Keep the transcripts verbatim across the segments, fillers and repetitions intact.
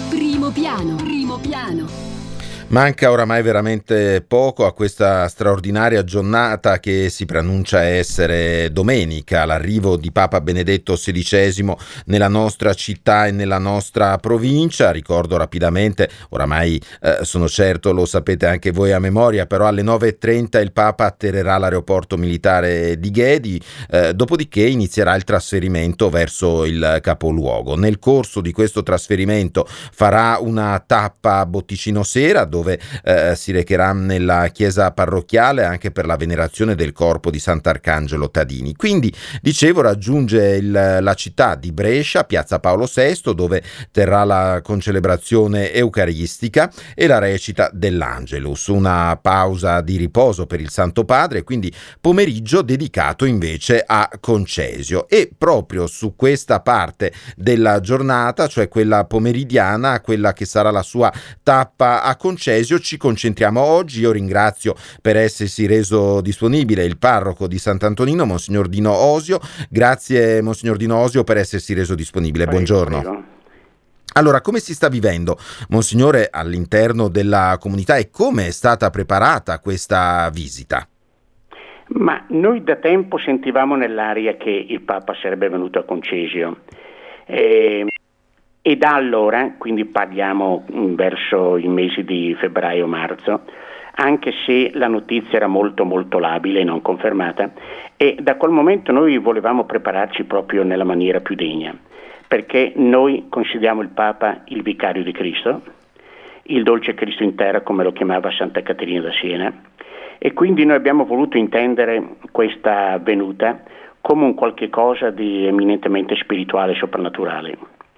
Primo piano, primo piano. Manca oramai veramente poco a questa straordinaria giornata che si preannuncia essere domenica, l'arrivo di Papa Benedetto sedicesimo nella nostra città e nella nostra provincia. Ricordo rapidamente, oramai eh, sono certo lo sapete anche voi a memoria, però alle nove e trenta il Papa atterrerà all'aeroporto militare di Ghedi, eh, dopodiché inizierà il trasferimento verso il capoluogo. Nel corso di questo trasferimento farà una tappa a Botticino Sera, dove dove eh, si recherà nella chiesa parrocchiale anche per la venerazione del corpo di Sant'Arcangelo Tadini. Quindi, dicevo, raggiunge il, la città di Brescia, piazza Paolo sesto, dove terrà la concelebrazione eucaristica e la recita dell'Angelus, una pausa di riposo per il Santo Padre, quindi pomeriggio dedicato invece a Concesio. E proprio su questa parte della giornata, cioè quella pomeridiana, quella che sarà la sua tappa a Concesio, ci concentriamo oggi. Io ringrazio per essersi reso disponibile il parroco di Sant'Antonino, Monsignor Dino Osio. Grazie Monsignor Dino Osio per essersi reso disponibile. Prego, buongiorno. prego. Allora, come si sta vivendo, Monsignore, all'interno della comunità e come è stata preparata questa visita? Ma noi da tempo sentivamo nell'aria che il Papa sarebbe venuto a Concesio. E... E da allora, quindi parliamo verso i mesi di febbraio-marzo, anche se la notizia era molto molto labile e non confermata, e da quel momento noi volevamo prepararci proprio nella maniera più degna, perché noi consideriamo il Papa il vicario di Cristo, il dolce Cristo in terra, come lo chiamava Santa Caterina da Siena, e quindi noi abbiamo voluto intendere questa venuta come un qualche cosa di eminentemente spirituale e soprannaturale.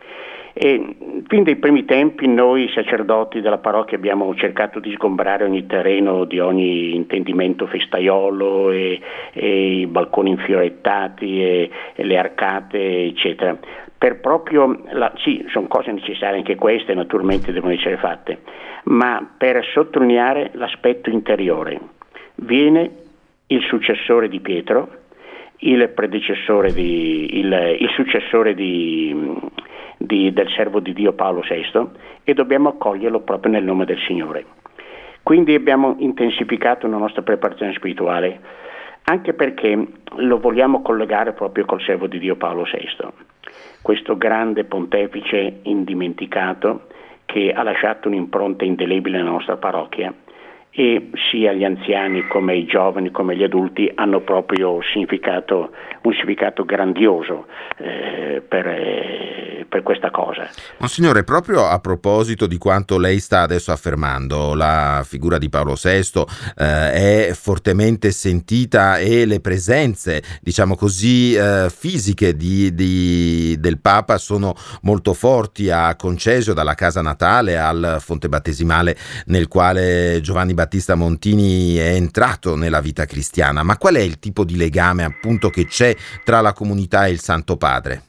E fin dai primi tempi noi sacerdoti della parrocchia abbiamo cercato di sgombrare ogni terreno di ogni intendimento festaiolo e, e i balconi infiorettati e, e le arcate eccetera, per proprio la, sì, sono cose necessarie anche queste, naturalmente devono essere fatte, ma per sottolineare l'aspetto interiore. Viene il successore di Pietro, il predecessore di il, il successore di Di, del servo di Dio Paolo sesto, e dobbiamo accoglierlo proprio nel nome del Signore. Quindi abbiamo intensificato la nostra preparazione spirituale, anche perché lo vogliamo collegare proprio col servo di Dio Paolo sesto, questo grande pontefice indimenticato che ha lasciato un'impronta indelebile nella nostra parrocchia, e sia gli anziani come i giovani come gli adulti hanno proprio significato, un significato grandioso eh, per, eh, per questa cosa. Monsignore, proprio a proposito di quanto lei sta adesso affermando, la figura di Paolo sesto eh, è fortemente sentita e le presenze, diciamo così, eh, fisiche di, di, del Papa sono molto forti a Concesio, dalla casa natale al fonte battesimale nel quale Giovanni Battista Montini è entrato nella vita cristiana. Ma qual è il tipo di legame appunto che c'è tra la comunità e il Santo Padre?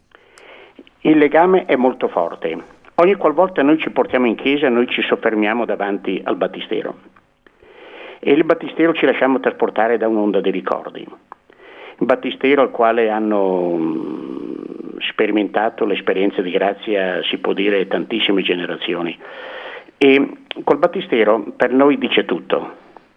Il legame è molto forte. Ogni qualvolta noi ci portiamo in chiesa, noi ci soffermiamo davanti al battistero, e il battistero ci lasciamo trasportare da un'onda di ricordi. Il battistero al quale hanno sperimentato l'esperienza di grazia, si può dire, tantissime generazioni. E col battistero per noi dice tutto.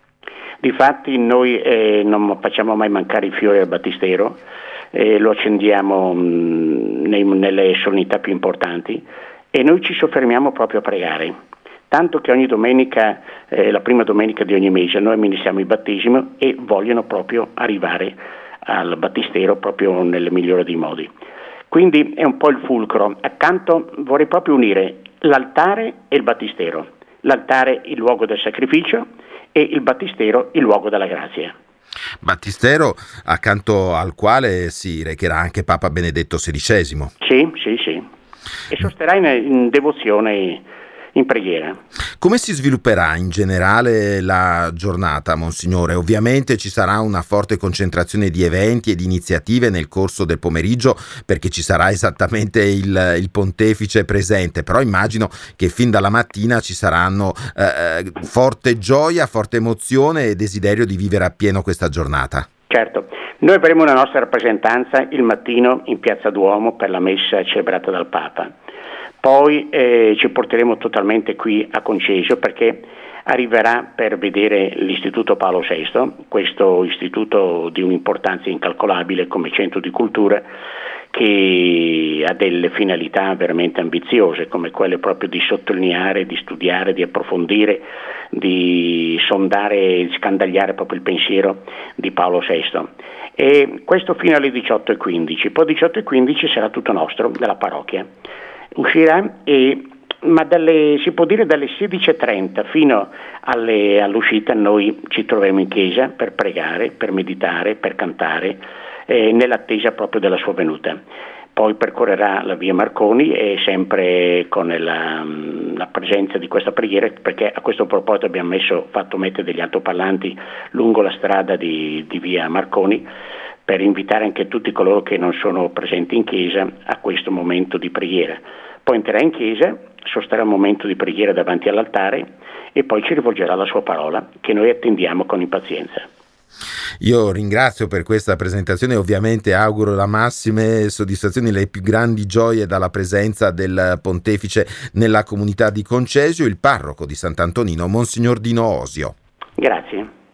Difatti noi eh, non facciamo mai mancare i fiori al battistero, eh, lo accendiamo mh, nei, nelle solennità più importanti, e noi ci soffermiamo proprio a pregare. Tanto che ogni domenica, eh, la prima domenica di ogni mese, noi amministriamo il battesimo e vogliono proprio arrivare al battistero proprio nel migliore dei modi. Quindi è un po' il fulcro. Accanto vorrei proprio unire l'altare e il battistero. L'altare il luogo del sacrificio e il battistero il luogo della grazia. Battistero accanto al quale si recherà anche Papa Benedetto sedicesimo. Sì, sì, sì. E sosterrà in, in devozione, in preghiera. Come si svilupperà in generale la giornata, Monsignore? Ovviamente ci sarà una forte concentrazione di eventi e di iniziative nel corso del pomeriggio, perché ci sarà esattamente il, il pontefice presente, però immagino che fin dalla mattina ci saranno eh, forte gioia, forte emozione e desiderio di vivere appieno questa giornata. Certo, noi avremo una nostra rappresentanza il mattino in Piazza Duomo per la messa celebrata dal Papa. Poi eh, ci porteremo totalmente qui a Concesio, perché arriverà per vedere l'Istituto Paolo sesto, questo istituto di un'importanza incalcolabile come centro di cultura, che ha delle finalità veramente ambiziose, come quelle proprio di sottolineare, di studiare, di approfondire, di sondare, di scandagliare proprio il pensiero di Paolo sesto. E questo fino alle diciotto e quindici, poi diciotto e quindici sarà tutto nostro, della parrocchia. Uscirà e ma dalle, si può dire dalle sedici e trenta fino alle, all'uscita noi ci troveremo in chiesa per pregare, per meditare, per cantare, eh, nell'attesa proprio della sua venuta. Poi percorrerà la via Marconi e sempre con la, la presenza di questa preghiera, perché a questo proposito abbiamo messo, fatto mettere degli altoparlanti lungo la strada di, di via Marconi, per invitare anche tutti coloro che non sono presenti in chiesa a questo momento di preghiera. Poi entrerà in chiesa, sosterrà un momento di preghiera davanti all'altare e poi ci rivolgerà la sua parola, che noi attendiamo con impazienza. Io ringrazio per questa presentazione e ovviamente auguro la massime soddisfazioni, le più grandi gioie dalla presenza del pontefice nella comunità di Concesio, il parroco di Sant'Antonino, Monsignor Dino Osio. Grazie.